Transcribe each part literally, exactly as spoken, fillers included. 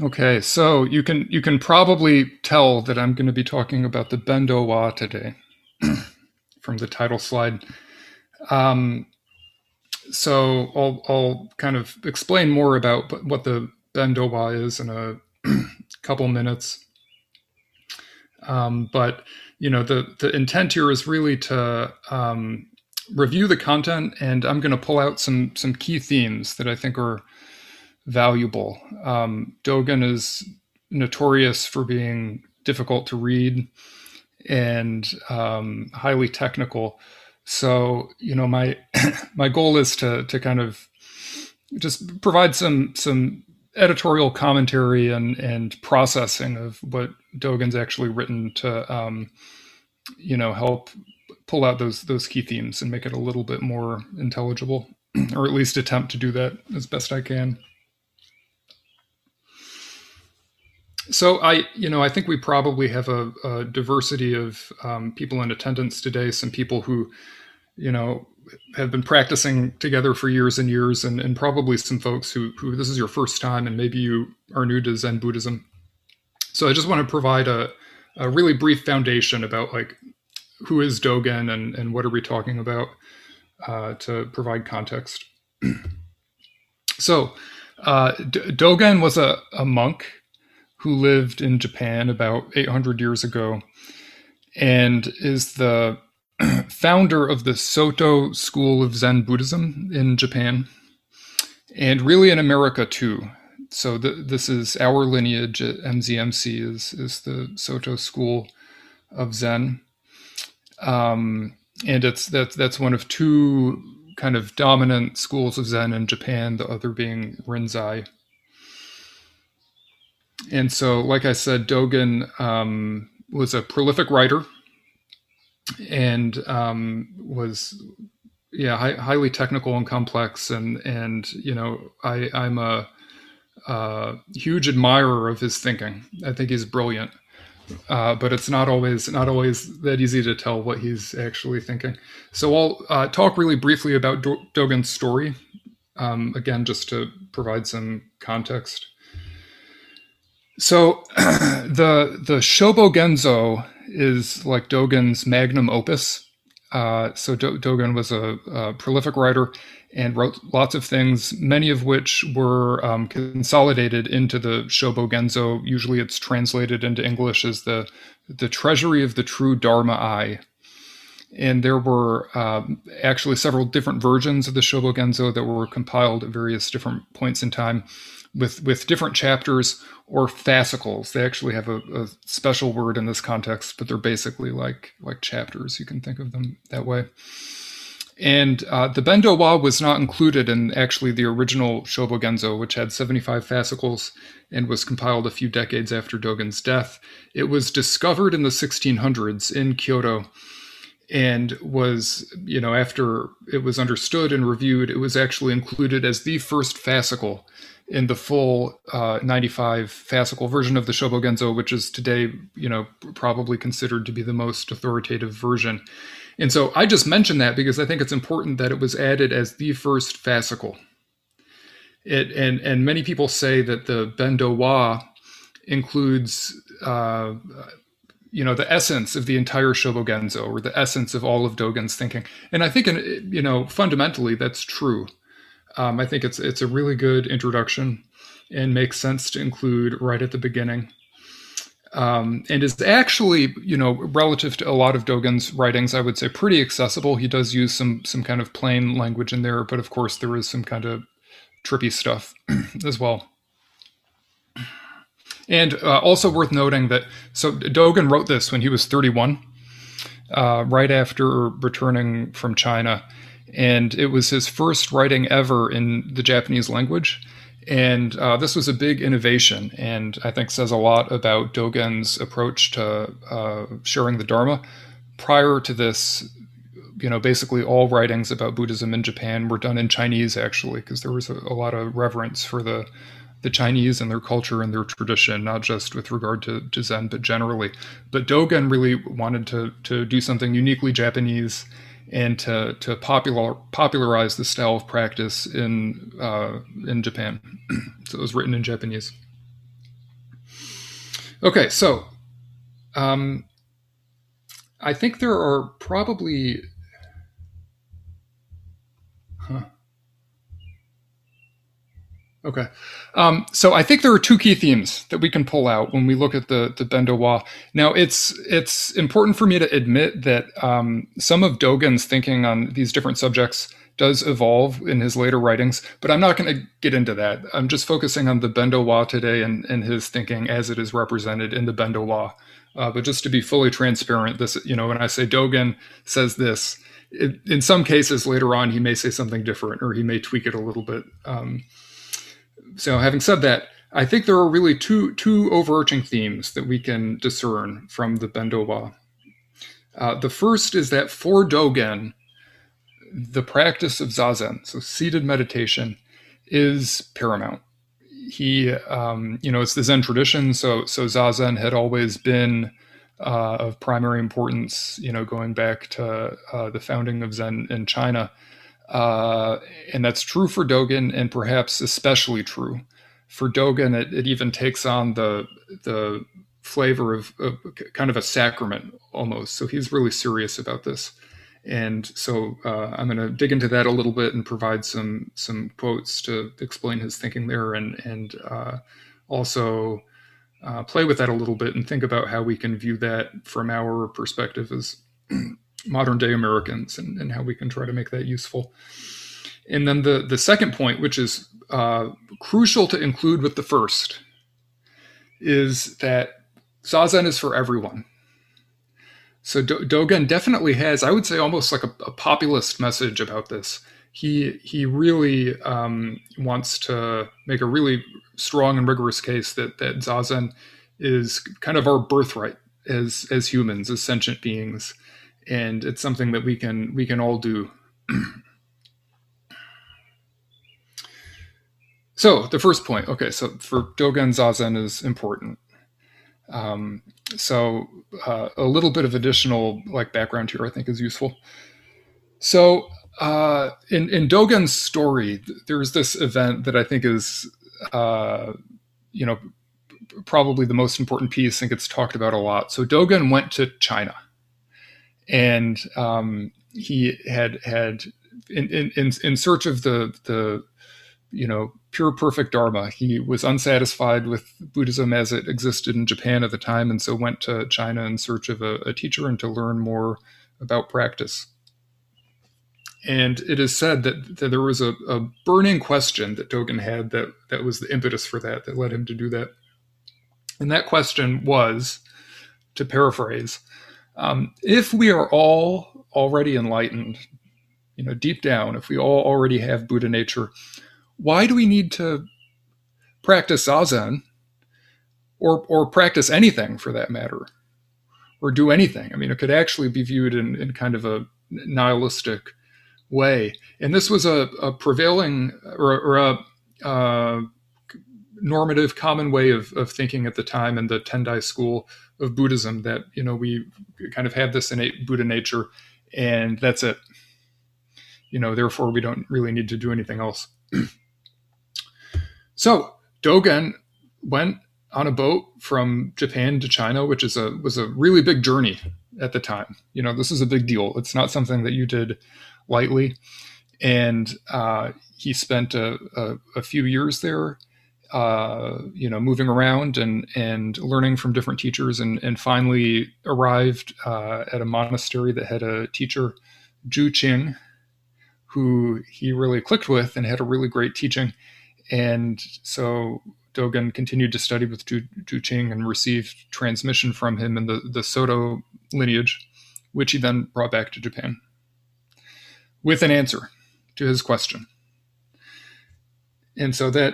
Okay, so you can you can probably tell that I'm going to be talking about the Bendo Wa today from the title slide. Um, so I'll I'll kind of explain more about what the Bendo Wa is in a couple minutes. Um, but you know, the the intent here is really to um, review the content, and I'm going to pull out some some key themes that I think are valuable. Um, Dogen is notorious for being difficult to read and um, highly technical. So, you know, my my goal is to to kind of just provide some some editorial commentary and and processing of what Dogen's actually written to, um, you know, help pull out those those key themes and make it a little bit more intelligible, or at least attempt to do that as best I can. So I, you know, I think we probably have a, a diversity of um, people in attendance today. Some people who, you know, have been practicing together for years and years, and, and probably some folks who, who this is your first time, and maybe you are new to Zen Buddhism. So I just want to provide a, a really brief foundation about like who is Dogen and, and what are we talking about uh, to provide context. So uh, D- Dogen was a, a monk who lived in Japan about eight hundred years ago and is the founder of the Soto school of Zen Buddhism in Japan and really in America too. So th- this is our lineage at M Z M C is, is the Soto school of Zen. Um, and it's that that's one of two kind of dominant schools of Zen in Japan, the other being Rinzai. And so, like I said, Dogen um, was a prolific writer and um, was, yeah, hi- highly technical and complex. And and you know, I, I'm a, a huge admirer of his thinking. I think he's brilliant, uh, but it's not always not always that easy to tell what he's actually thinking. So I'll uh, talk really briefly about Do- Dogen's story. Um, again, just to provide some context. So the the Shobogenzo is like Dogen's magnum opus. Uh, so Do- Dogen was a, a prolific writer and wrote lots of things, many of which were um, consolidated into the Shobogenzo. Usually, it's translated into English as the the Treasury of the True Dharma Eye. And there were um, actually several different versions of the Shobogenzo that were compiled at various different points in time with, with different chapters or fascicles. They actually have a, a special word in this context, but they're basically like, like chapters. You can think of them that way. And uh, the Bendo Wa was not included in actually the original Shobogenzo, which had seventy-five fascicles and was compiled a few decades after Dogen's death. It was discovered in the sixteen hundreds in Kyoto and was, you know, after it was understood and reviewed, it was actually included as the first fascicle in the full uh, ninety-five fascicle version of the Shobogenzo, which is today, you know, probably considered to be the most authoritative version. And so I just mentioned that because I think it's important that it was added as the first fascicle. It, and, and many people say that the Bendo Wa includes uh, you know, the essence of the entire Shobogenzo, or the essence of all of Dogen's thinking. And I think, you know, fundamentally that's true. Um, I think it's it's a really good introduction and makes sense to include right at the beginning. Um, and is actually, you know, relative to a lot of Dogen's writings, I would say pretty accessible. He does use some some kind of plain language in there, but of course there is some kind of trippy stuff as well. And uh, also worth noting that so Dogen wrote this when he was thirty-one, uh, right after returning from China, and it was his first writing ever in the Japanese language. And uh, this was a big innovation, and I think says a lot about Dogen's approach to uh, sharing the Dharma. Prior to this, you know, basically all writings about Buddhism in Japan were done in Chinese, actually, because there was a, a lot of reverence for the the Chinese and their culture and their tradition, not just with regard to, to Zen, but generally. But Dogen really wanted to to do something uniquely Japanese and to to popular popularize the style of practice in uh, in Japan. So it was written in Japanese. Okay, so um, I think there are probably. Huh, okay. Um, so I think there are two key themes that we can pull out when we look at the the Bendo Wa. Now, it's it's important for me to admit that um, some of Dogen's thinking on these different subjects does evolve in his later writings, but I'm not going to get into that. I'm just focusing on the Bendo Wa today and, and his thinking as it is represented in the Bendo Wa. Uh, but just to be fully transparent, this, you know, when I say Dogen says this, it, in some cases later on he may say something different or he may tweak it a little bit. Um, so having said that, I think there are really two two overarching themes that we can discern from the Bendo Wa. Uh, the first is that for Dogen, the practice of zazen, so seated meditation, is paramount. He, um, you know, it's the Zen tradition, so so zazen had always been uh, of primary importance. You know, going back to uh, the founding of Zen in China. Uh, and that's true for Dogen, and perhaps especially true for Dogen. It, it even takes on the the flavor of, of kind of a sacrament almost. So he's really serious about this, and so uh, I'm going to dig into that a little bit and provide some some quotes to explain his thinking there, and and uh, also uh, play with that a little bit and think about how we can view that from our perspective as modern day Americans, and, and how we can try to make that useful. And then the, the second point, which is uh, crucial to include with the first, is that zazen is for everyone. So Do- Dogen definitely has, I would say, almost like a, a populist message about this. He he really um, wants to make a really strong and rigorous case that that zazen is kind of our birthright as as humans, as sentient beings, and it's something that we can we can all do. So the first point, okay, so for Dogen, zazen is important. Um, so uh, a little bit of additional like background here, I think, is useful. So uh, in in Dogen's story, there's this event that I think is, uh, you know, probably the most important piece and gets talked about a lot. So Dogen went to China, and um, he had had in, in in search of the the you know pure perfect Dharma. He was unsatisfied with Buddhism as it existed in Japan at the time, and so went to China in search of a, a teacher and to learn more about practice. And it is said that, that there was a, a burning question that Dogen had that that was the impetus for that, that led him to do that. And that question was, to paraphrase, um, if we are all already enlightened, you know, deep down, if we all already have Buddha nature, why do we need to practice zazen, or or practice anything for that matter, or do anything? I mean, it could actually be viewed in, in kind of a nihilistic way. And this was a, a prevailing or, or a uh, normative common way of, of thinking at the time in the Tendai school of Buddhism, that, you know, we kind of have this innate Buddha nature and that's it. You know, therefore we don't really need to do anything else. So Dogen went on a boat from Japan to China, which is a was a really big journey at the time. You know, this is a big deal. It's not something that you did lightly. And uh, he spent a, a, a few years there, uh, you know, moving around and and learning from different teachers, and and finally arrived uh, at a monastery that had a teacher, Zhu Qing, who he really clicked with and had a really great teaching. And so Dogen continued to study with Zhu, Zhu Qing and received transmission from him in the, the Soto lineage, which he then brought back to Japan with an answer to his question. And so that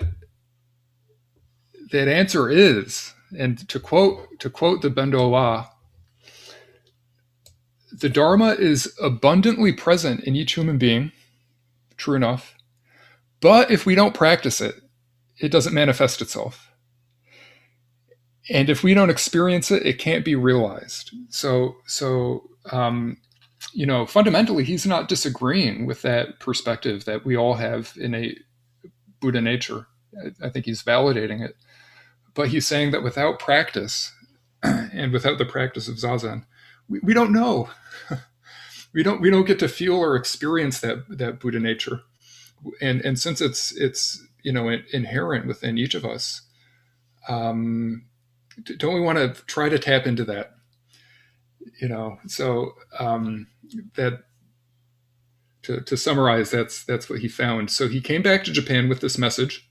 that answer is, and to quote to quote the Bendo Wa, the Dharma is abundantly present in each human being, true enough, but if we don't practice it, it doesn't manifest itself. And if we don't experience it, it can't be realized. So, so um, you know, fundamentally, he's not disagreeing with that perspective that we all have innate Buddha nature. I, I think he's validating it. But he's saying that without practice, and without the practice of zazen, we, we don't know. we don't we don't get to feel or experience that that Buddha nature. And and since it's it's you know inherent within each of us, um, don't we want to try to tap into that? You know, so um, that to, to summarize, that's that's what he found. So he came back to Japan with this message,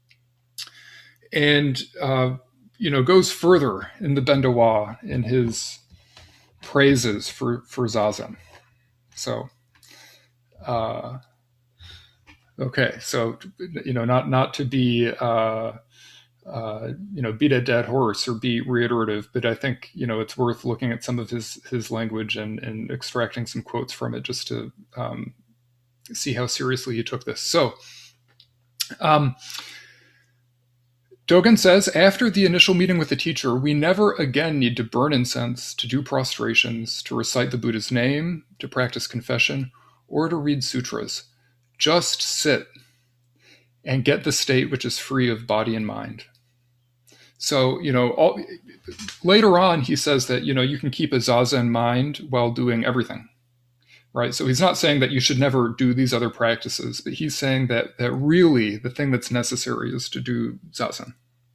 and uh, you know goes further in the Bendowa in his praises for for zazen. So. Uh, okay, so you know, not not to be uh, uh, you know beat a dead horse or be reiterative, but I think you know it's worth looking at some of his his language and and extracting some quotes from it just to um, see how seriously he took this. So. Um, Dogen says, after the initial meeting with the teacher, we never again need to burn incense, to do prostrations, to recite the Buddha's name, to practice confession, or to read sutras. Just sit and get the state which is free of body and mind. So, you know, all, later on, he says that, you know, you can keep a zazen mind while doing everything, right? So he's not saying that you should never do these other practices, but he's saying that that really the thing that's necessary is to do zazen.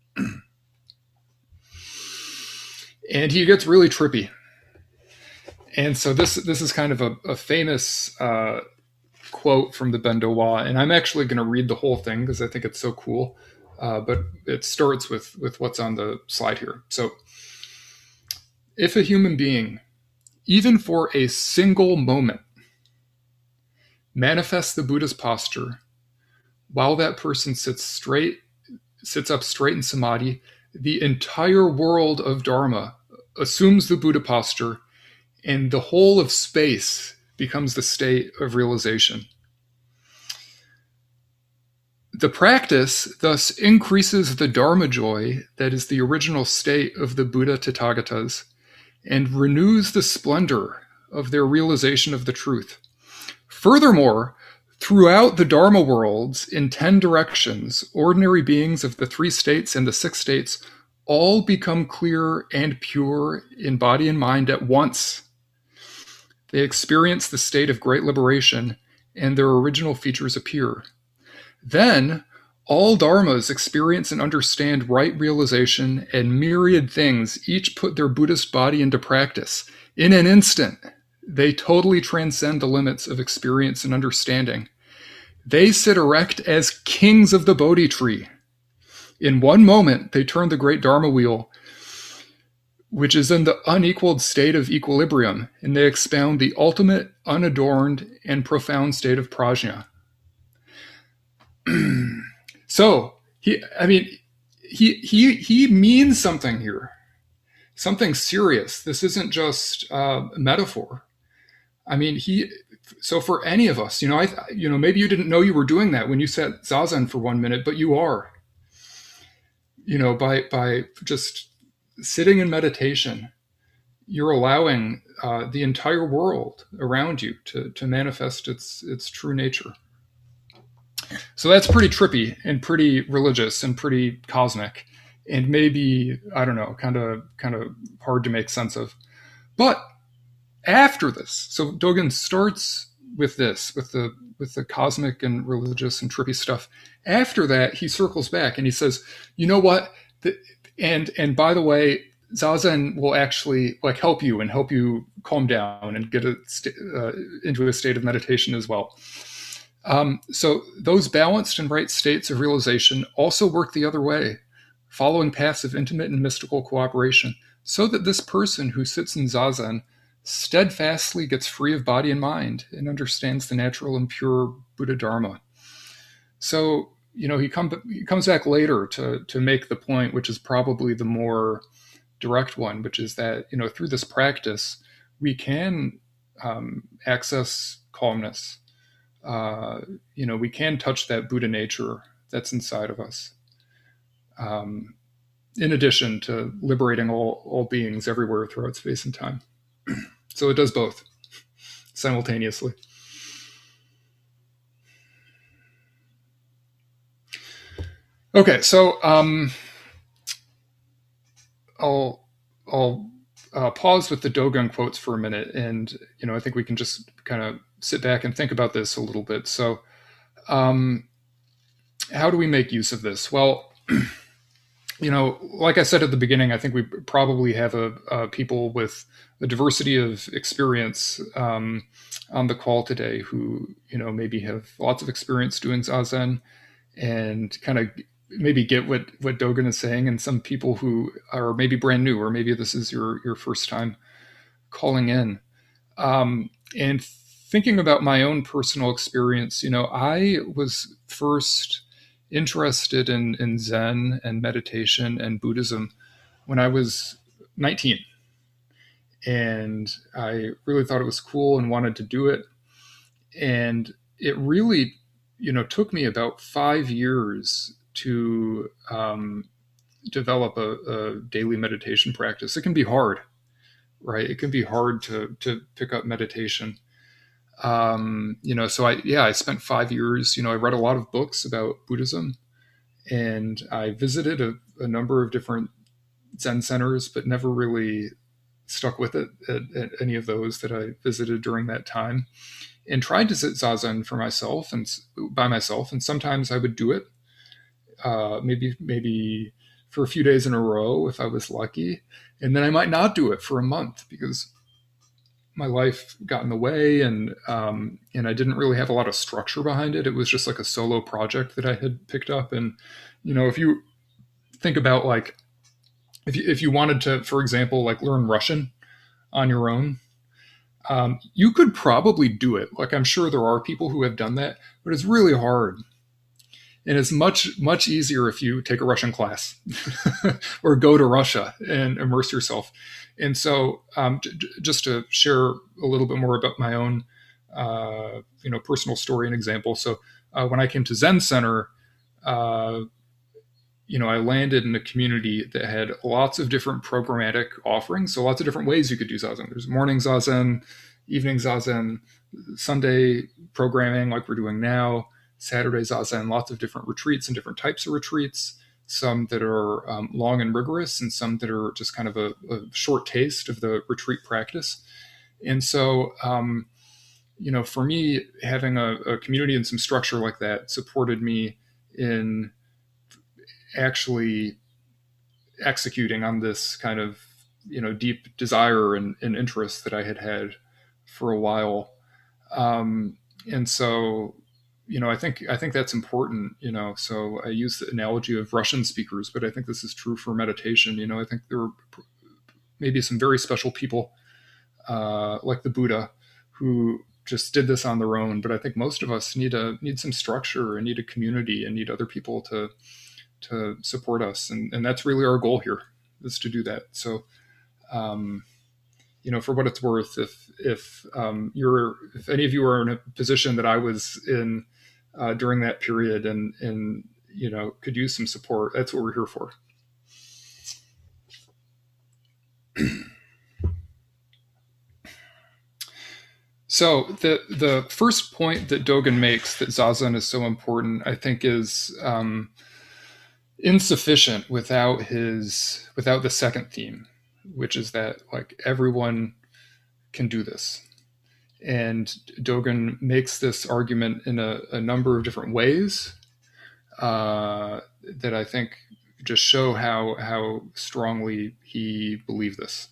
And he gets really trippy. And so this this is kind of a, a famous uh, quote from the Bendowa, and I'm actually going to read the whole thing because I think it's so cool. Uh, but it starts with with what's on the slide here. So, if a human being, even for a single moment, manifests the Buddha's posture, while that person sits straight, sits up straight in samadhi, the entire world of Dharma assumes the Buddha posture, and the whole of space becomes the state of realization. The practice thus increases the Dharma joy that is the original state of the Buddha Tathagatas and renews the splendor of their realization of the truth. Furthermore, throughout the Dharma worlds, in ten directions, ordinary beings of the three states and the six states all become clear and pure in body and mind at once. They experience the state of great liberation, and their original features appear. Then, all dharmas experience and understand right realization, and myriad things each put their Buddhist body into practice. In an instant, they totally transcend the limits of experience and understanding. They sit erect as kings of the Bodhi tree. In one moment, they turn the great Dharma wheel, which is in the unequaled state of equilibrium, and they expound the ultimate, unadorned, and profound state of prajna. So, he, I mean, he, he, he means something here, something serious. This isn't just uh, a metaphor. I mean, he, so for any of us, you know, I, you know, maybe you didn't know you were doing that when you sat zazen for one minute, but you are, you know, by, by just sitting in meditation, you're allowing uh, the entire world around you to, to manifest its, its true nature. So that's pretty trippy and pretty religious and pretty cosmic, and maybe, I don't know, kind of kind of hard to make sense of. But after this, so Dogen starts with this, with the with the cosmic and religious and trippy stuff. After that, he circles back and he says, you know what? The, and and by the way, zazen will actually like help you and help you calm down and get a st- uh, into a state of meditation as well. Um, so those balanced and right states of realization also work the other way, following paths of intimate and mystical cooperation, so that this person who sits in zazen steadfastly gets free of body and mind and understands the natural and pure Buddha Dharma. So, you know, he, come, he comes back later to, to make the point, which is probably the more direct one, which is that, you know, through this practice, we can um, access calmness. Uh, you know, we can touch that Buddha nature that's inside of us. Um, in addition to liberating all, all beings everywhere throughout space and time. So it does both simultaneously. Okay, so um, I'll I'll uh, pause with the Dogen quotes for a minute, and you know, I think we can just kind of sit back and think about this a little bit. So, um, how do we make use of this? Well, you know, like I said at the beginning, I think we probably have a, a people with a diversity of experience um, on the call today who, you know, maybe have lots of experience doing zazen and kind of maybe get what what Dogen is saying, and some people who are maybe brand new, or maybe this is your your first time calling in. Um, and thinking about my own personal experience, you know, I was first interested in, in Zen and meditation and Buddhism when I was nineteen. And I really thought it was cool and wanted to do it. And it really, you know, took me about five years to um, develop a, a daily meditation practice. It can be hard, right? It can be hard to to pick up meditation. Um, you know, so I yeah, I spent five years. You know, I read a lot of books about Buddhism, and I visited a, a number of different Zen centers, but never really stuck with it at, at any of those that I visited during that time. And tried to sit zazen for myself and by myself, and sometimes I would do it, uh, maybe maybe for a few days in a row if I was lucky, and then I might not do it for a month because my life got in the way, and um, and I didn't really have a lot of structure behind it. It was just like a solo project that I had picked up, and you know, if you think about like if you if you wanted to, for example, like learn Russian on your own, um, you could probably do it. Like I'm sure there are people who have done that, but it's really hard. And it's much, much easier if you take a Russian class or go to Russia and immerse yourself. And so um, j- just to share a little bit more about my own, uh, you know, personal story and example. So uh, when I came to Zen Center, uh, you know, I landed in a community that had lots of different programmatic offerings. So lots of different ways you could do Zazen. There's morning Zazen, evening Zazen, Sunday programming like we're doing now, Saturday Zazen, lots of different retreats and different types of retreats, some that are um, long and rigorous and some that are just kind of a, a short taste of the retreat practice. And so, um, you know, for me, having a, a community and some structure like that supported me in actually executing on this kind of, you know, deep desire and, and interest that I had had for a while. Um, and so, you know, I think I think that's important. You know, so I use the analogy of Russian speakers, but I think this is true for meditation. You know, I think there are maybe some very special people, uh, like the Buddha, who just did this on their own. But I think most of us need a need some structure and need a community and need other people to to support us, and and that's really our goal here, is to do that. So. Um, you know, for what it's worth, if if um, you're if any of you are in a position that I was in uh, during that period, and and you know could use some support, that's what we're here for. So the the first point that Dogen makes, that Zazen is so important, I think is um, insufficient without his without the second theme, which is that like everyone can do this. And Dogen makes this argument in a, a number of different ways uh, that I think just show how how strongly he believed this.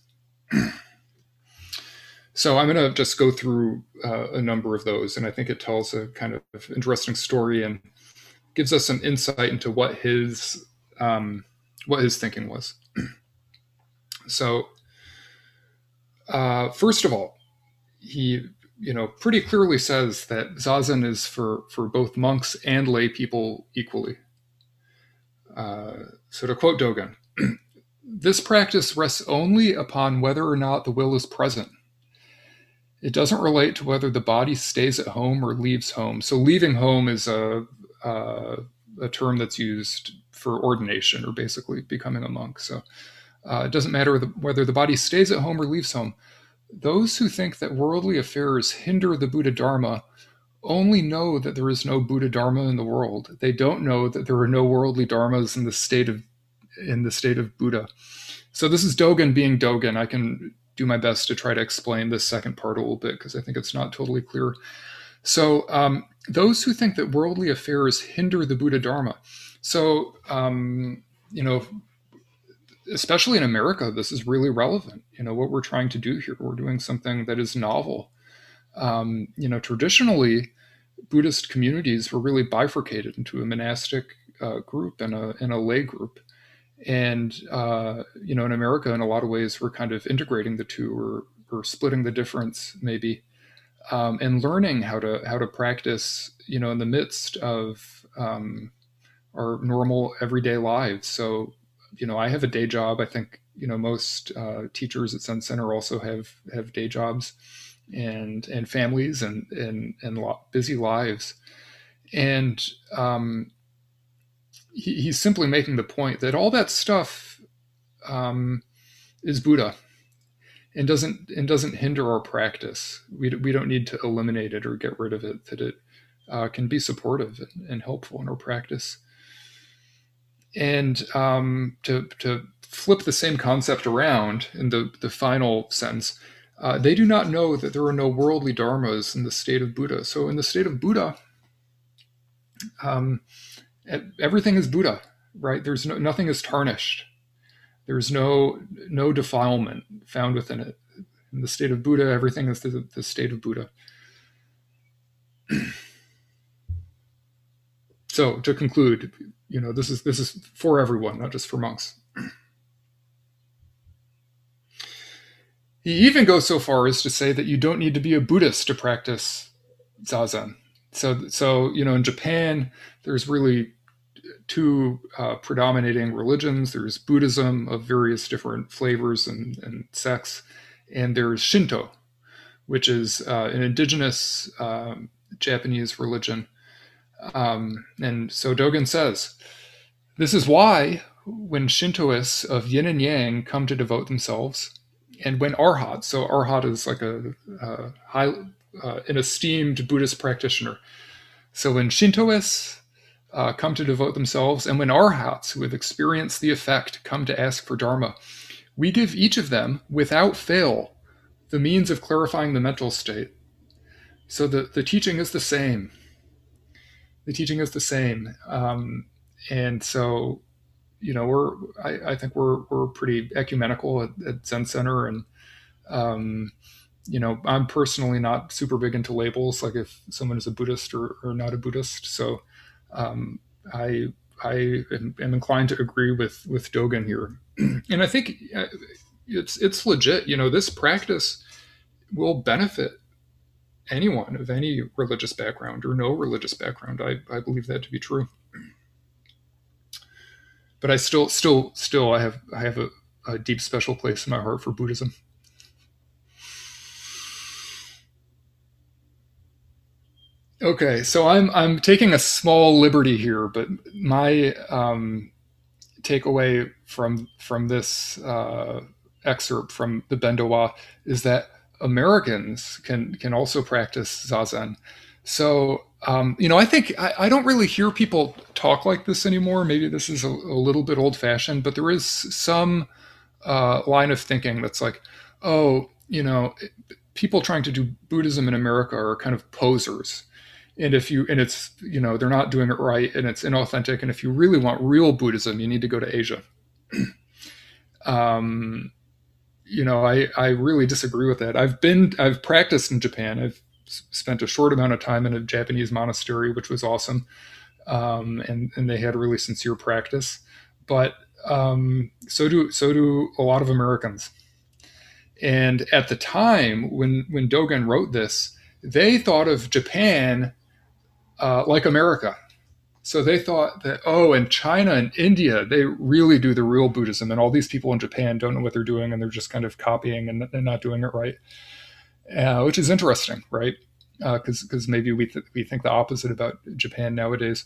So I'm going to just go through uh, a number of those, and I think it tells a kind of interesting story and gives us some insight into what his um, what his thinking was. So uh, first of all, he you know pretty clearly says that Zazen is for for both monks and lay people equally. Uh, so to quote Dogen, this practice rests only upon whether or not the will is present. It doesn't relate to whether the body stays at home or leaves home. So leaving home is a, a, a term that's used for ordination, or basically becoming a monk. So uh, it doesn't matter whether the body stays at home or leaves home. Those who think that worldly affairs hinder the Buddha Dharma only know that there is no Buddha Dharma in the world. They don't know that there are no worldly dharmas in the state of in the state of Buddha. So this is Dogen being Dogen. I can do my best to try to explain this second part a little bit because I think it's not totally clear. So um, those who think that worldly affairs hinder the Buddha Dharma. So, um, you know, especially in America, this is really relevant. You know, what we're trying to do here, we're doing something that is novel. Um, you know, traditionally, Buddhist communities were really bifurcated into a monastic uh, group and a, and a lay group. And, uh, you know, in America, in a lot of ways, we're kind of integrating the two or, or splitting the difference, maybe, um, and learning how to how to practice, you know, in the midst of um, our normal everyday lives. So, you know, I have a day job. I think, you know, most uh, teachers at Zen Center also have have day jobs and and families and and and busy lives. And um, he, he's simply making the point that all that stuff um, is Buddha and doesn't and doesn't hinder our practice. We we don't need to eliminate it or get rid of it. That it uh, can be supportive and, and helpful in our practice. And um, to to flip the same concept around in the the final sentence, uh, they do not know that there are no worldly dharmas in the state of Buddha. So in the state of Buddha, um, everything is Buddha, right? There's no, nothing is tarnished. There's no no defilement found within it. In the state of Buddha, everything is the, the state of Buddha. So to conclude, you know, this is this is for everyone, not just for monks. He even goes so far as to say that you don't need to be a Buddhist to practice Zazen. So, so you know, in Japan, there's really two uh, predominating religions. There's Buddhism of various different flavors and, and sects, and there's Shinto, which is uh, an indigenous um, Japanese religion. Um, and so Dogen says, this is why when Shintoists of yin and yang come to devote themselves, and when Arhat, so Arhat is like a, a high, uh, an esteemed Buddhist practitioner. So when Shintoists uh, come to devote themselves, and when Arhats who have experienced the effect come to ask for Dharma, we give each of them, without fail, the means of clarifying the mental state. So the, the teaching is the same. The teaching is the same. Um, and so, you know, we're, I, I think we're, we're pretty ecumenical at, at Zen Center. And, um, you know, I'm personally not super big into labels, like if someone is a Buddhist or, or not a Buddhist. So, um, I, I am, am inclined to agree with, with Dogen here. And I think it's, it's legit, you know, this practice will benefit anyone of any religious background or no religious background. I, I believe that to be true. But I still, still, still, I have, I have a, a deep special place in my heart for Buddhism. Okay, so I'm, I'm taking a small liberty here, but my um, takeaway from from this uh, excerpt from the Bendowa is that Americans can can also practice Zazen. So, um, you know, I think I, I don't really hear people talk like this anymore. Maybe this is a, a little bit old fashioned, but there is some uh, line of thinking that's like, oh, you know, people trying to do Buddhism in America are kind of posers. And if you, and it's, you know, they're not doing it right and it's inauthentic. And if you really want real Buddhism, you need to go to Asia. um, you know, I, I really disagree with that. I've been, I've practiced in Japan. I've spent a short amount of time in a Japanese monastery, which was awesome. Um, and, and they had a really sincere practice, but um, so do, so do a lot of Americans. And at the time when, when Dogen wrote this, they thought of Japan uh, like America. So they thought that, oh, in China and India, they really do the real Buddhism. And all these people in Japan don't know what they're doing and they're just kind of copying and they're not doing it right, uh, which is interesting, right? Because uh, because maybe we, th- we think the opposite about Japan nowadays.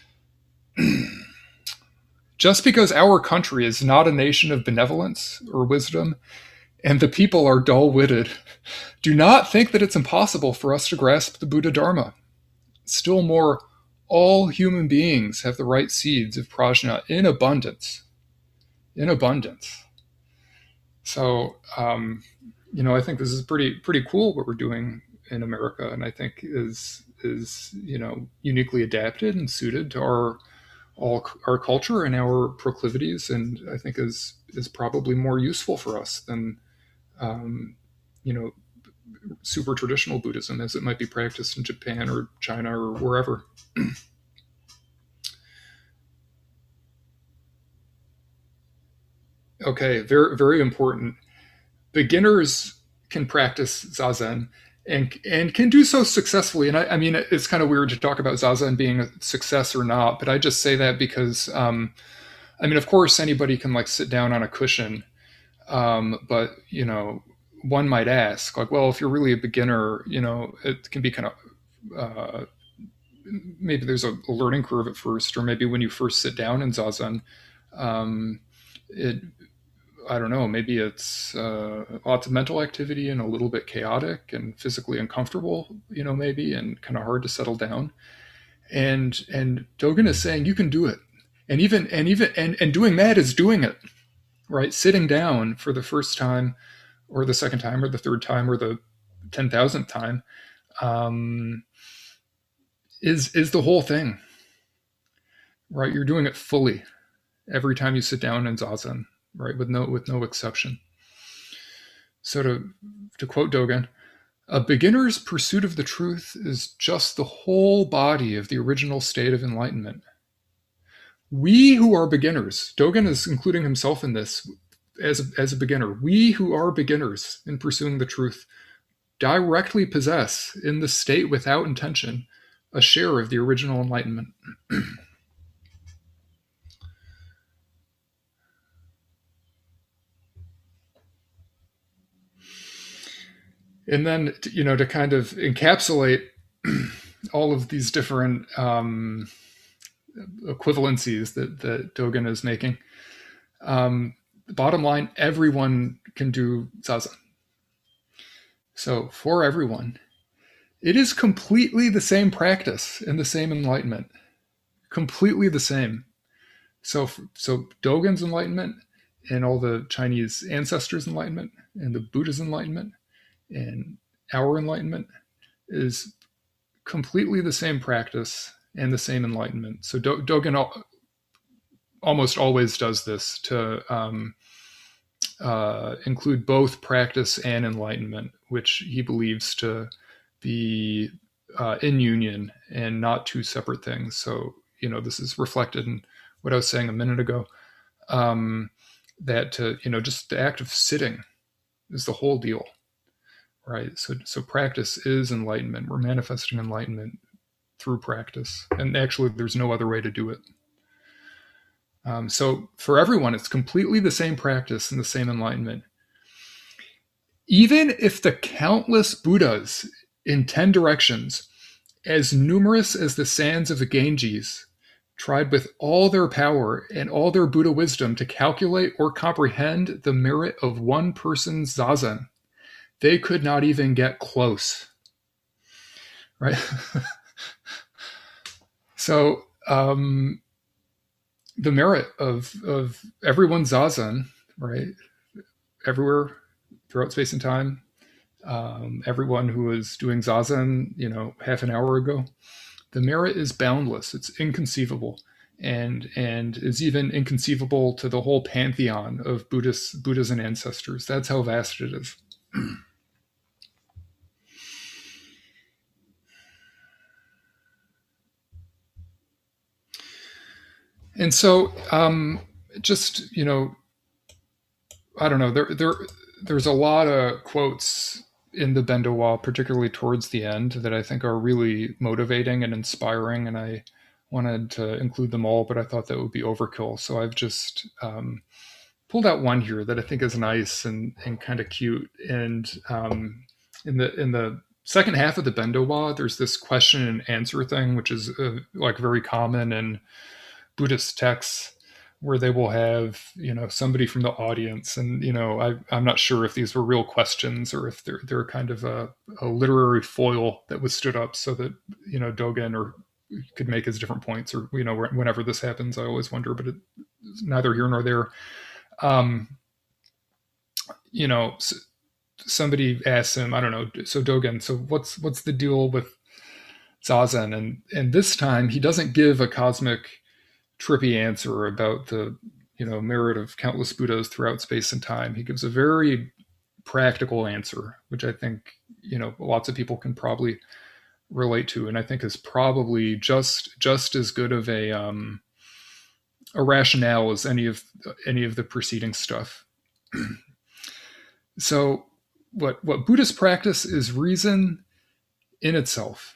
Just because our country is not a nation of benevolence or wisdom, and the people are dull-witted, do not think that it's impossible for us to grasp the Buddha Dharma. Still more, all human beings have the right seeds of prajna in abundance. in abundance. So, um, you know, I think this is pretty pretty cool what we're doing in America, and I think is is you know uniquely adapted and suited to our all our culture and our proclivities, and I think is is probably more useful for us than um, you know super traditional Buddhism as it might be practiced in Japan or China or wherever. Okay, very very important. Beginners can practice zazen and and can do so successfully. And I, I mean, it's kind of weird to talk about zazen being a success or not, but I just say that because um, I mean, of course, anybody can like sit down on a cushion, um, but you know, one might ask, like, well, if you're really a beginner, you know, it can be kind of uh, maybe there's a, a learning curve at first, or maybe when you first sit down in zazen, um, it I don't know, maybe it's uh, lots of mental activity and a little bit chaotic and physically uncomfortable, you know, maybe, and kind of hard to settle down. And and Dogen is saying you can do it, and even and even and and doing that is doing it, right? Sitting down for the first time, or the second time, or the third time, or the ten thousandth time, um, is is the whole thing, right? You're doing it fully every time you sit down in zazen, right? With no with no exception. So to to quote Dogen, a beginner's pursuit of the truth is just the whole body of the original state of enlightenment. We who are beginners, Dogen is including himself in this as a, as a beginner, we who are beginners in pursuing the truth directly possess, in the state without intention, a share of the original enlightenment. And then, you know, to kind of encapsulate all of these different um, equivalencies that, that Dogen is making, um, the bottom line, everyone can do zazen. So for everyone, it is completely the same practice and the same enlightenment, completely the same. So, so Dogen's enlightenment and all the Chinese ancestors' enlightenment and the Buddha's enlightenment and our enlightenment is completely the same practice and the same enlightenment. So Do- Dogen al- almost always does this to um, uh, include both practice and enlightenment, which he believes to be uh, in union and not two separate things. So, you know, this is reflected in what I was saying a minute ago. Um, that to, you know, just the act of sitting is the whole deal, right? So, so practice is enlightenment. We're manifesting enlightenment through practice, and actually, there's no other way to do it. Um, so, for everyone, it's completely the same practice and the same enlightenment. Even if the countless Buddhas in ten directions, as numerous as the sands of the Ganges, tried with all their power and all their Buddha wisdom to calculate or comprehend the merit of one person's zazen, they could not even get close. Right? So, um, the merit of, of everyone's zazen, right? Everywhere throughout space and time, um, everyone who was doing zazen, you know, half an hour ago, the merit is boundless. It's inconceivable, and and is even inconceivable to the whole pantheon of Buddhists, Buddhas and ancestors. That's how vast it is. And so, um, just you know, I don't know. There there there's a lot of quotes in the Bendo Wall, particularly towards the end, that I think are really motivating and inspiring, and I wanted to include them all, but I thought that would be overkill. So I've just um, pulled out one here that I think is nice and, and kind of cute. And um, in the in the second half of the Bendo Wa, there's this question and answer thing, which is uh, like very common in Buddhist texts, where they will have you know somebody from the audience, and you know I, I'm not sure if these were real questions or if they're they're kind of a, a literary foil that was stood up so that you know Dogen or could make his different points, or you know whenever this happens, I always wonder, but it's neither here nor there. Um, you know, somebody asks him, I don't know, so Dogen, so what's what's the deal with Zazen? And and this time he doesn't give a cosmic trippy answer about the you know merit of countless Buddhas throughout space and time. He gives a very practical answer, which I think you know lots of people can probably relate to, and I think is probably just just as good of a um, a rationale as any of any of the preceding stuff. So, what what Buddhist practice is reason in itself.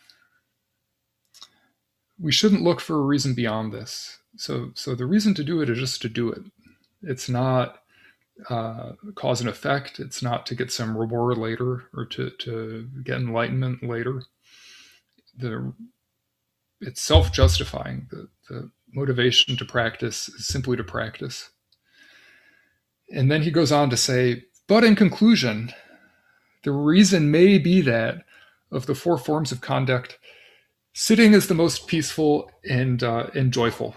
We shouldn't look for a reason beyond this. So, so the reason to do it is just to do it. It's not uh, cause and effect. It's not to get some reward later or to, to get enlightenment later. The it's self-justifying. The, the motivation to practice is simply to practice. And then he goes on to say, but in conclusion, the reason may be that of the four forms of conduct, sitting is the most peaceful and uh, and joyful.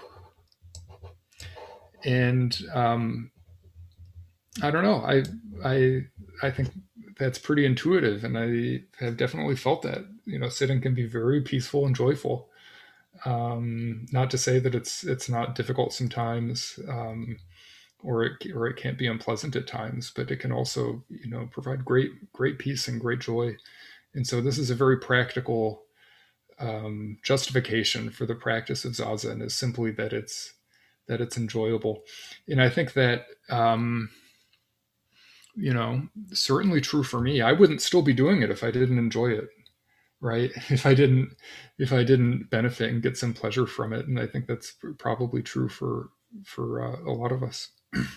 And um, I don't know. I I I think that's pretty intuitive, and I have definitely felt that. You know, sitting can be very peaceful and joyful. Um, not to say that it's it's not difficult sometimes, um, or it or it can't be unpleasant at times, but it can also you know provide great great peace and great joy. And so this is a very practical um, justification for the practice of zazen is simply that it's that it's enjoyable, and I think that um, you know certainly true for me. I wouldn't still be doing it if I didn't enjoy it, right? If I didn't if I didn't benefit and get some pleasure from it, and I think that's probably true for for uh, a lot of us.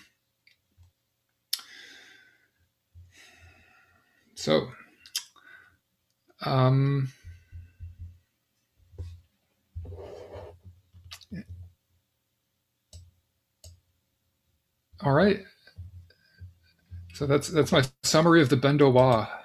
So, um, all right. So that's that's my summary of the Bendo Wa.